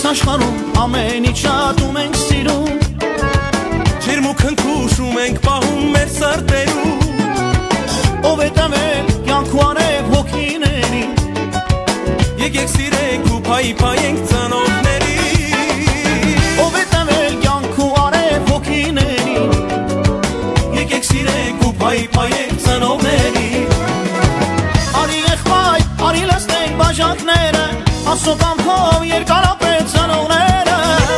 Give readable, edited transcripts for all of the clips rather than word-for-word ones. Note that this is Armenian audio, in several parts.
աշխարհում ամեն ինչ ադում ենք սիրում, ջերմուկ հնքուշում ենք պահում մեր սրտերում, ով է տվել կյանքու արև հոգիների, եկեք սիրենք ու փայփայենք ծնողների, ով է տվել կյանքու արև հոգիների, եկեք սիրենք ու փայփայենք ծնողների, արի եղբայր, արի լսնենք բաժակները, ասո կամքով երկարապետ ծնողները,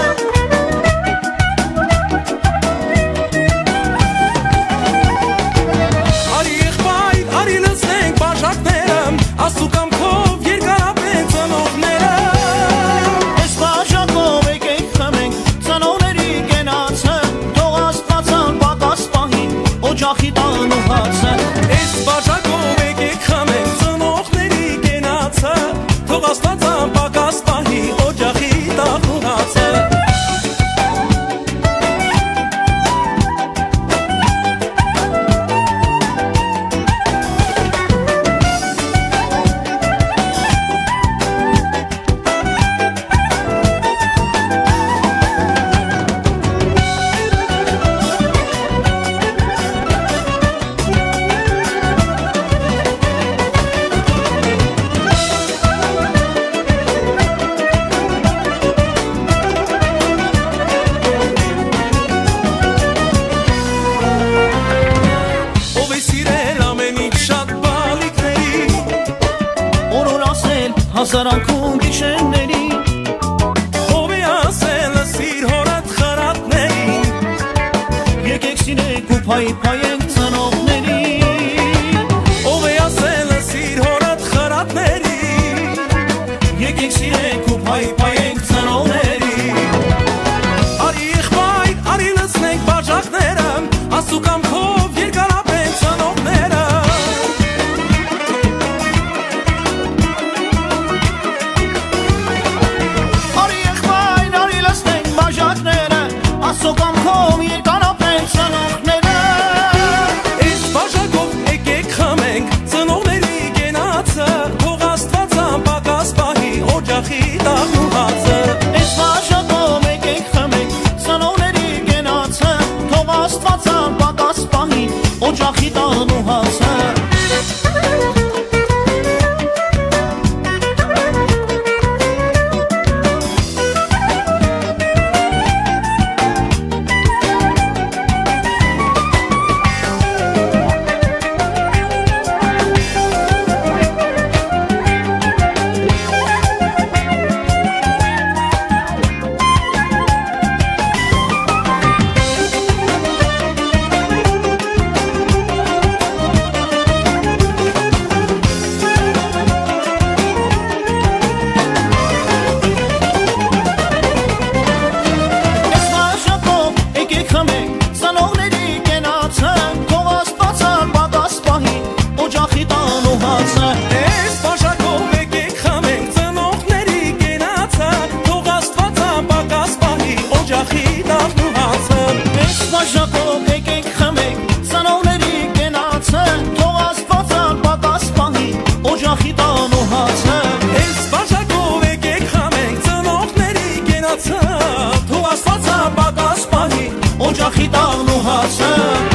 արի եղբայր, արի լսնենք բաժակները, ասո կամքով երկարապետ ծնողները, այս բաժակով եկենք խմենք ծնողների կենացը, թող Աստվածան պակաս պահի օջախի տան ու հացը, այս բաժակով եկեք խմենք ծնողների կենացը, թող Աստվածան պակաս պահի օջախի տան ու հացը, հազարանքուն գիշերների, ով է ասել սիր հորդ խրատներին, եկեք սիրենք ու փայփայենք ծնողների, ով է ասել սիր հորդ խրատներին, եկեք սիրենք ու փայփայենք ծնողների, արի եղբայր, արի լսնենք բաժակները, ասու կամքով երկարապեն ծնողները, ասո կամքով երկարապեն ծնողները, այս բաժակով եկեք խմենք ծնողների կենացը, թող Աստվածան պակաս պահի օջախի տան ու հացը, այս բաժակով եկեք խմենք ծնողների կենացը, թող Աստվածան պակաս պահի օջախի տան ու հացը, այս բաժակով եկեք խմենք ծնողների կենացը, թող Աստվածան պակաս պահի օջախի տան ու հացը, այս բաժակով եկեք խմենք ծնողների կենացը, թող Աստվածան պակաս պահի օջախի տան ու հացը, այս բաժակով եկեք խմենք ծնողների կենացը, թող Աստվածան պակաս պահի օջախի տան ու հացը